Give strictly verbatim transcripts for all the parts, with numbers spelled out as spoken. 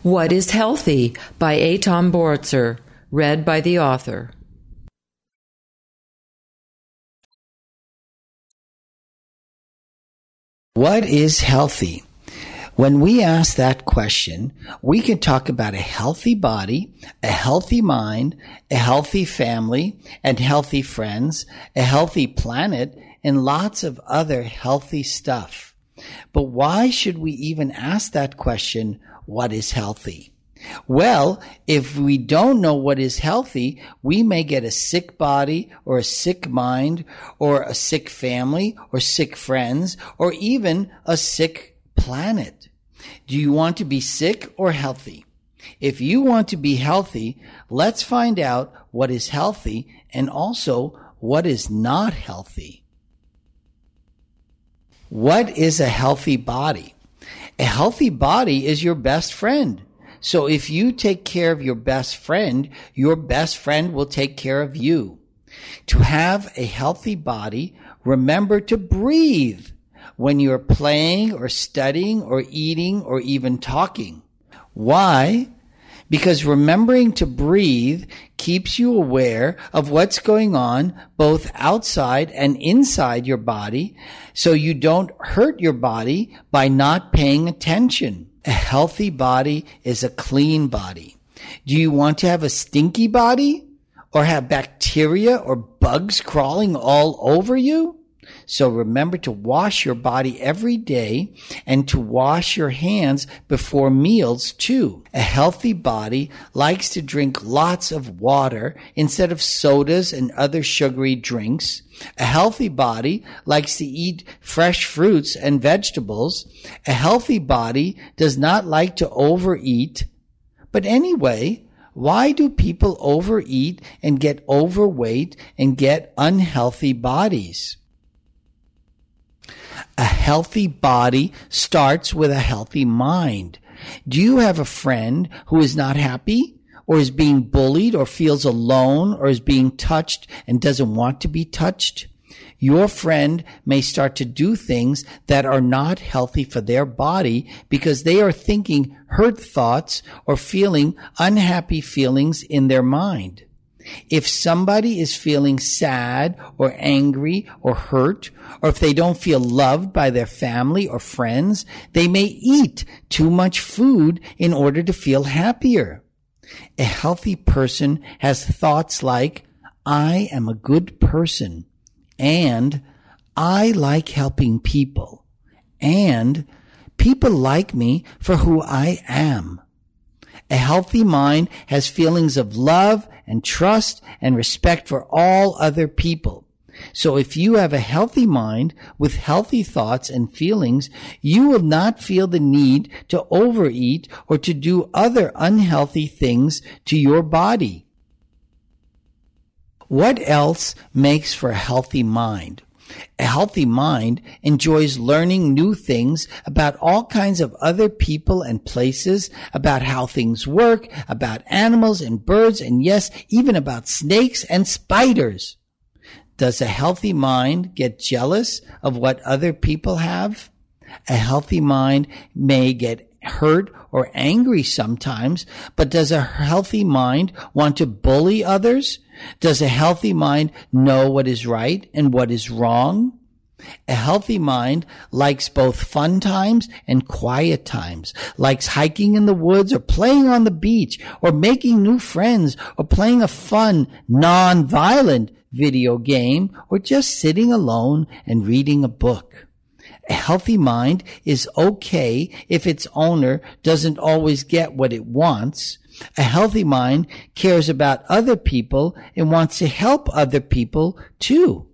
What is Healthy by Eitan Bortzer, read by the author. What is healthy? When we ask that question, we can talk about a healthy body, a healthy mind, a healthy family, and healthy friends, a healthy planet, and lots of other healthy stuff. But why should we even ask that question, what is healthy? Well, if we don't know what is healthy, we may get a sick body or a sick mind or a sick family or sick friends or even a sick planet. Do you want to be sick or healthy? If you want to be healthy, let's find out what is healthy and also what is not healthy. What is a healthy body? A healthy body is your best friend. So if you take care of your best friend, your best friend will take care of you. To have a healthy body, remember to breathe when you're playing or studying or eating or even talking. Why? Because remembering to breathe keeps you aware of what's going on both outside and inside your body, so you don't hurt your body by not paying attention. A healthy body is a clean body. Do you want to have a stinky body or have bacteria or bugs crawling all over you? So remember to wash your body every day and to wash your hands before meals too. A healthy body likes to drink lots of water instead of sodas and other sugary drinks. A healthy body likes to eat fresh fruits and vegetables. A healthy body does not like to overeat. But anyway, why do people overeat and get overweight and get unhealthy bodies? A healthy body starts with a healthy mind. Do you have a friend who is not happy or is being bullied or feels alone or is being touched and doesn't want to be touched? Your friend may start to do things that are not healthy for their body because they are thinking hurt thoughts or feeling unhappy feelings in their mind. If somebody is feeling sad or angry or hurt, or if they don't feel loved by their family or friends, they may eat too much food in order to feel happier. A healthy person has thoughts like, I am a good person, and I like helping people, and people like me for who I am. A healthy mind has feelings of love and trust and respect for all other people. So if you have a healthy mind with healthy thoughts and feelings, you will not feel the need to overeat or to do other unhealthy things to your body. What else makes for a healthy mind? A healthy mind enjoys learning new things about all kinds of other people and places, about how things work, about animals and birds, and yes, even about snakes and spiders. Does a healthy mind get jealous of what other people have? A healthy mind may get hurt or angry sometimes, but does a healthy mind want to bully others? Does a healthy mind know what is right and what is wrong? A healthy mind likes both fun times and quiet times, likes hiking in the woods or playing on the beach or making new friends or playing a fun, non-violent video game or just sitting alone and reading a book. A healthy mind is okay if its owner doesn't always get what it wants. A healthy mind cares about other people and wants to help other people too.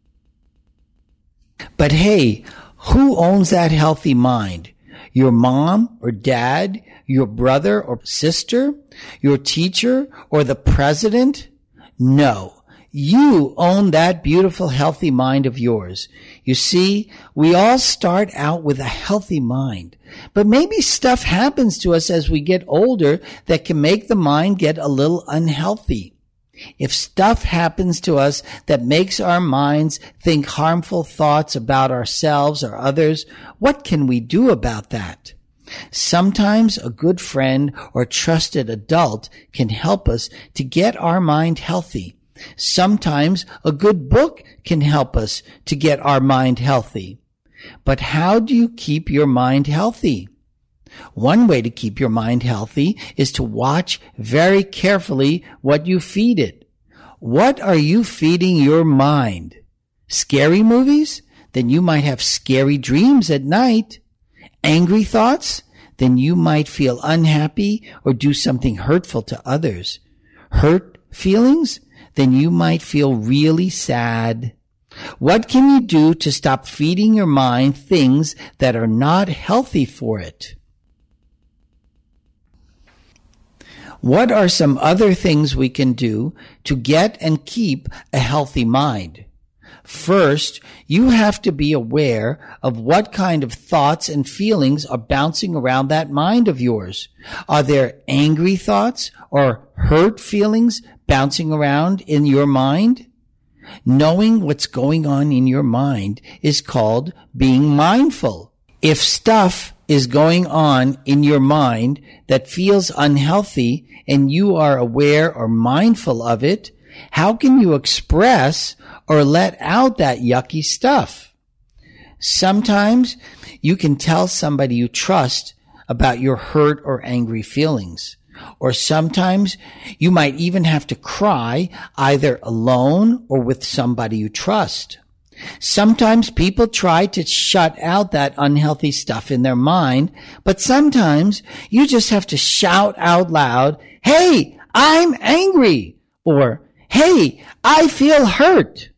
But hey, who owns that healthy mind? Your mom or dad, your brother or sister, your teacher, or the president? No. You own that beautiful, healthy mind of yours. You see, we all start out with a healthy mind, but maybe stuff happens to us as we get older that can make the mind get a little unhealthy. If stuff happens to us that makes our minds think harmful thoughts about ourselves or others, what can we do about that? Sometimes a good friend or trusted adult can help us to get our mind healthy. Sometimes a good book can help us to get our mind healthy. But how do you keep your mind healthy? One way to keep your mind healthy is to watch very carefully what you feed it. What are you feeding your mind? Scary movies? Then you might have scary dreams at night. Angry thoughts? Then you might feel unhappy or do something hurtful to others. Hurt feelings? Then you might feel really sad. What can you do to stop feeding your mind things that are not healthy for it? What are some other things we can do to get and keep a healthy mind? First, you have to be aware of what kind of thoughts and feelings are bouncing around that mind of yours. Are there angry thoughts or hurt feelings bouncing around in your mind? Knowing what's going on in your mind is called being mindful. If stuff is going on in your mind that feels unhealthy and you are aware or mindful of it, how can you express or let out that yucky stuff? Sometimes you can tell somebody you trust about your hurt or angry feelings. Or sometimes you might even have to cry either alone or with somebody you trust. Sometimes people try to shut out that unhealthy stuff in their mind, but sometimes you just have to shout out loud, "Hey, I'm angry," or "Hey, I feel hurt."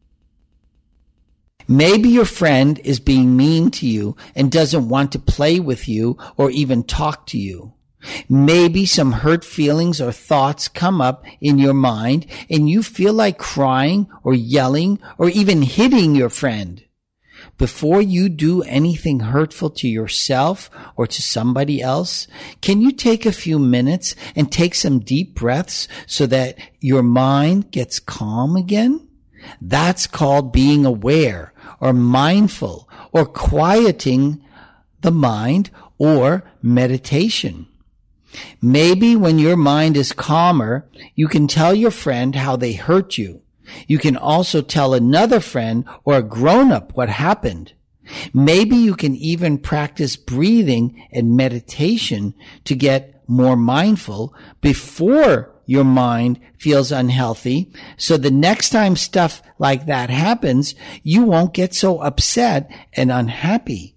Maybe your friend is being mean to you and doesn't want to play with you or even talk to you. Maybe some hurt feelings or thoughts come up in your mind and you feel like crying or yelling or even hitting your friend. Before you do anything hurtful to yourself or to somebody else, can you take a few minutes and take some deep breaths so that your mind gets calm again? That's called being aware or mindful or quieting the mind or meditation. Maybe when your mind is calmer, you can tell your friend how they hurt you. You can also tell another friend or a grown-up what happened. Maybe you can even practice breathing and meditation to get more mindful before your mind feels unhealthy, so the next time stuff like that happens, you won't get so upset and unhappy.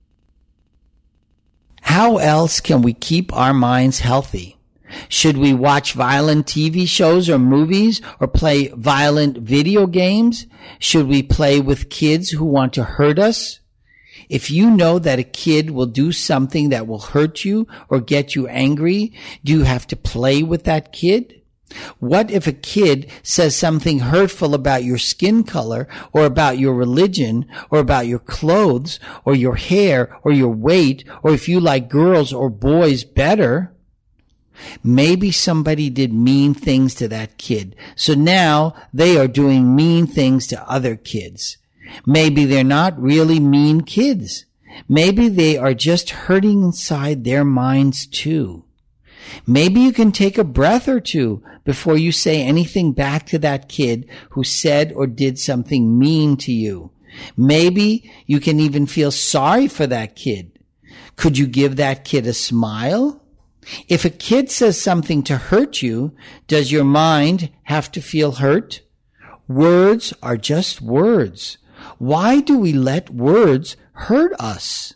How else can we keep our minds healthy? Should we watch violent T V shows or movies or play violent video games? Should we play with kids who want to hurt us? If you know that a kid will do something that will hurt you or get you angry, do you have to play with that kid? What if a kid says something hurtful about your skin color or about your religion or about your clothes or your hair or your weight or if you like girls or boys better? Maybe somebody did mean things to that kid, so now they are doing mean things to other kids. Maybe they're not really mean kids. Maybe they are just hurting inside their minds too. Maybe you can take a breath or two before you say anything back to that kid who said or did something mean to you. Maybe you can even feel sorry for that kid. Could you give that kid a smile? If a kid says something to hurt you, does your mind have to feel hurt? Words are just words. Why do we let words hurt us?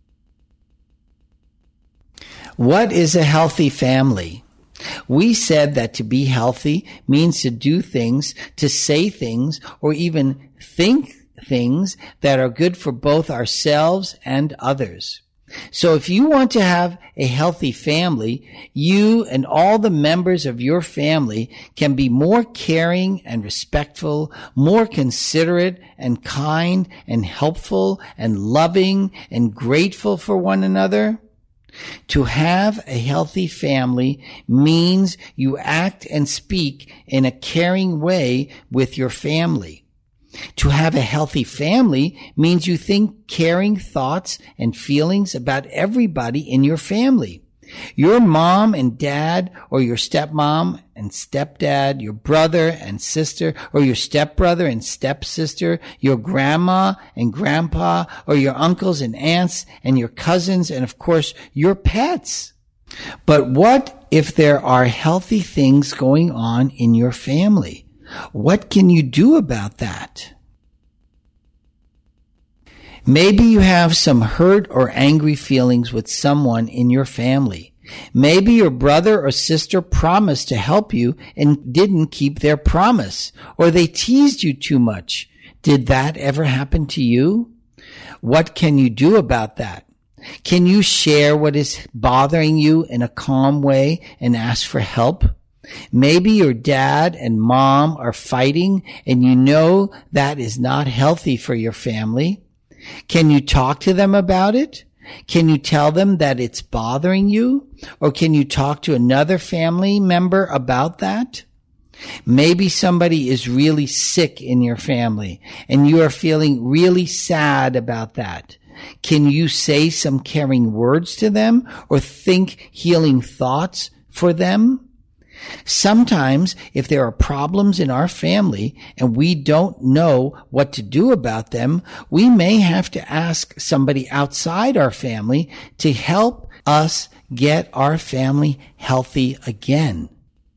What is a healthy family? We said that to be healthy means to do things, to say things, or even think things that are good for both ourselves and others. So if you want to have a healthy family, you and all the members of your family can be more caring and respectful, more considerate and kind and helpful and loving and grateful for one another. To have a healthy family means you act and speak in a caring way with your family. To have a healthy family means you think caring thoughts and feelings about everybody in your family. Your mom and dad, or your stepmom and stepdad, your brother and sister, or your stepbrother and stepsister, your grandma and grandpa, or your uncles and aunts and your cousins, and of course, your pets. But what if there are healthy things going on in your family? What can you do about that? Maybe you have some hurt or angry feelings with someone in your family. Maybe your brother or sister promised to help you and didn't keep their promise, or they teased you too much. Did that ever happen to you? What can you do about that? Can you share what is bothering you in a calm way and ask for help? Maybe your dad and mom are fighting and you know that is not healthy for your family. Can you talk to them about it? Can you tell them that it's bothering you? Or can you talk to another family member about that? Maybe somebody is really sick in your family and you are feeling really sad about that. Can you say some caring words to them or think healing thoughts for them? Sometimes, if there are problems in our family and we don't know what to do about them, we may have to ask somebody outside our family to help us get our family healthy again.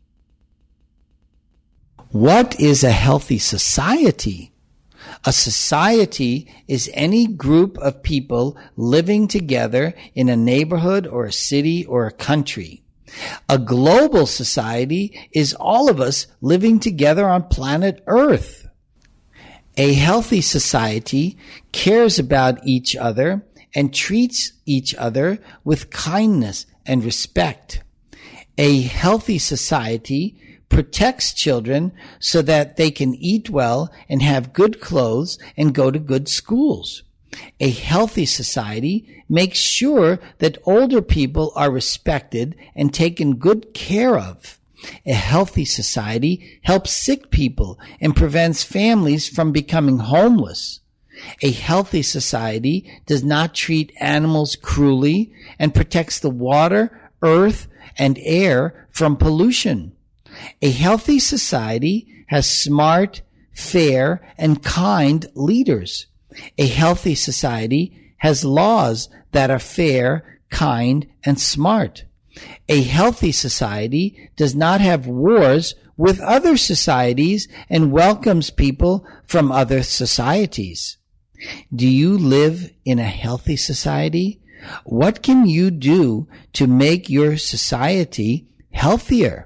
What is a healthy society? A society is any group of people living together in a neighborhood or a city or a country. A global society is all of us living together on planet Earth. A healthy society cares about each other and treats each other with kindness and respect. A healthy society protects children so that they can eat well and have good clothes and go to good schools. A healthy society makes sure that older people are respected and taken good care of. A healthy society helps sick people and prevents families from becoming homeless. A healthy society does not treat animals cruelly and protects the water, earth, and air from pollution. A healthy society has smart, fair, and kind leaders. A healthy society has laws that are fair, kind, and smart. A healthy society does not have wars with other societies and welcomes people from other societies. Do you live in a healthy society? What can you do to make your society healthier?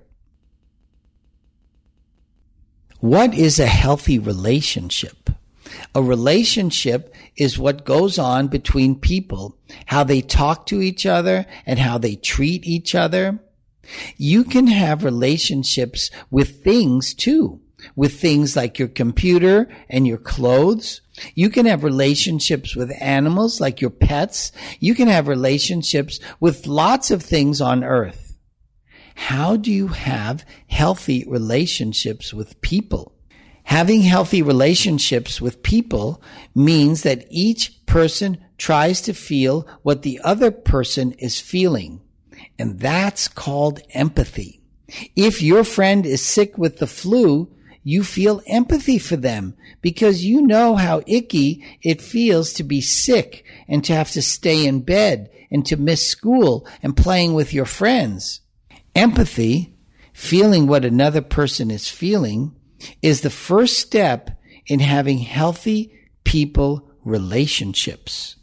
What is a healthy relationship? A relationship is what goes on between people, how they talk to each other and how they treat each other. You can have relationships with things too, with things like your computer and your clothes. You can have relationships with animals like your pets. You can have relationships with lots of things on earth. How do you have healthy relationships with people? Having healthy relationships with people means that each person tries to feel what the other person is feeling. And that's called empathy. If your friend is sick with the flu, you feel empathy for them because you know how icky it feels to be sick and to have to stay in bed and to miss school and playing with your friends. Empathy, feeling what another person is feeling, is the first step in having healthy people relationships.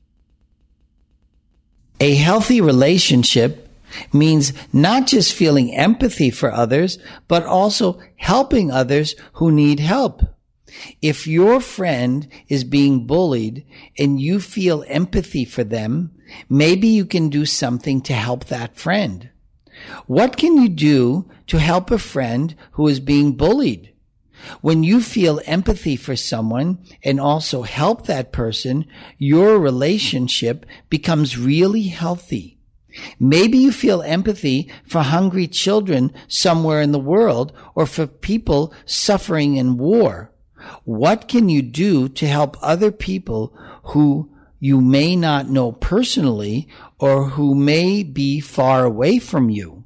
A healthy relationship means not just feeling empathy for others, but also helping others who need help. If your friend is being bullied and you feel empathy for them, maybe you can do something to help that friend. What can you do to help a friend who is being bullied? When you feel empathy for someone and also help that person, your relationship becomes really healthy. Maybe you feel empathy for hungry children somewhere in the world or for people suffering in war. What can you do to help other people who you may not know personally or who may be far away from you?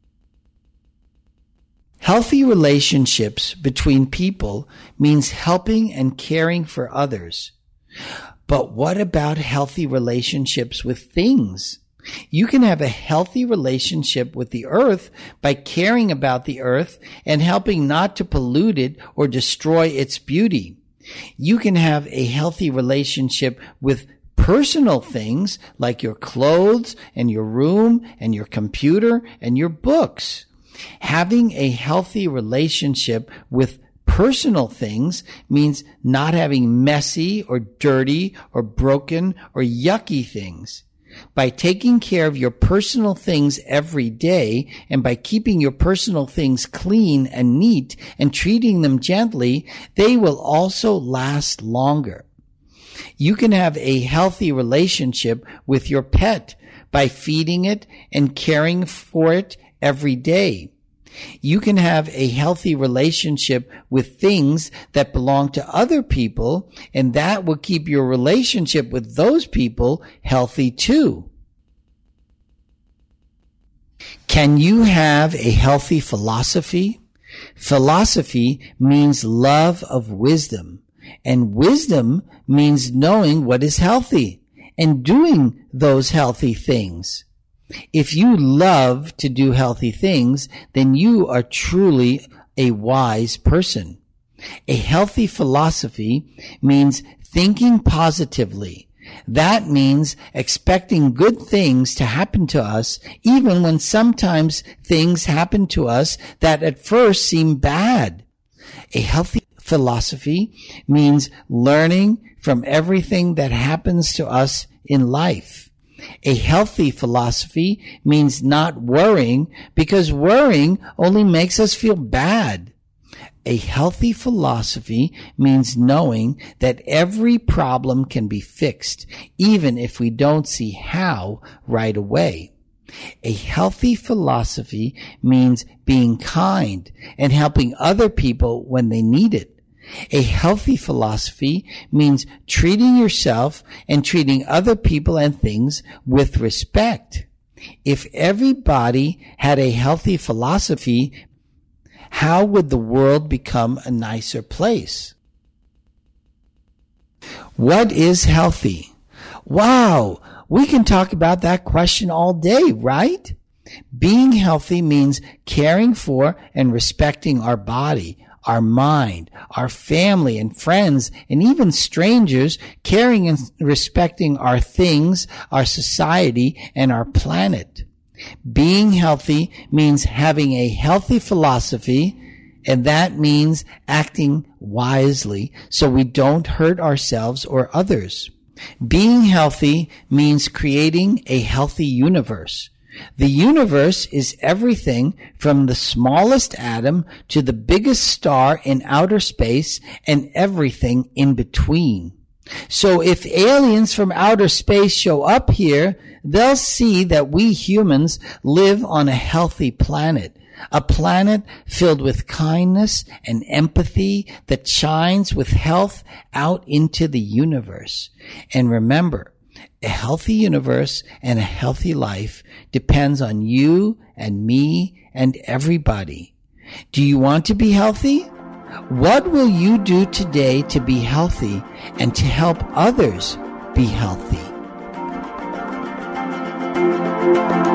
Healthy relationships between people means helping and caring for others. But what about healthy relationships with things? You can have a healthy relationship with the earth by caring about the earth and helping not to pollute it or destroy its beauty. You can have a healthy relationship with personal things like your clothes and your room and your computer and your books. Having a healthy relationship with personal things means not having messy or dirty or broken or yucky things. By taking care of your personal things every day and by keeping your personal things clean and neat and treating them gently, they will also last longer. You can have a healthy relationship with your pet by feeding it and caring for it every day. You can have a healthy relationship with things that belong to other people, and that will keep your relationship with those people healthy too. Can you have a healthy philosophy? Philosophy means love of wisdom, and wisdom means knowing what is healthy and doing those healthy things. If you love to do healthy things, then you are truly a wise person. A healthy philosophy means thinking positively. That means expecting good things to happen to us, even when sometimes things happen to us that at first seem bad. A healthy philosophy means learning from everything that happens to us in life. A healthy philosophy means not worrying, because worrying only makes us feel bad. A healthy philosophy means knowing that every problem can be fixed, even if we don't see how right away. A healthy philosophy means being kind and helping other people when they need it. A healthy philosophy means treating yourself and treating other people and things with respect. If everybody had a healthy philosophy, how would the world become a nicer place? What is healthy? Wow, we can talk about that question all day, right? Being healthy means caring for and respecting our body, our mind, our family and friends, and even strangers, caring and respecting our things, our society, and our planet. Being healthy means having a healthy philosophy, and that means acting wisely so we don't hurt ourselves or others. Being healthy means creating a healthy universe. The universe is everything from the smallest atom to the biggest star in outer space and everything in between. So if aliens from outer space show up here, they'll see that we humans live on a healthy planet, a planet filled with kindness and empathy that shines with health out into the universe. And remember, a healthy universe and a healthy life depends on you and me and everybody. Do you want to be healthy? What will you do today to be healthy and to help others be healthy?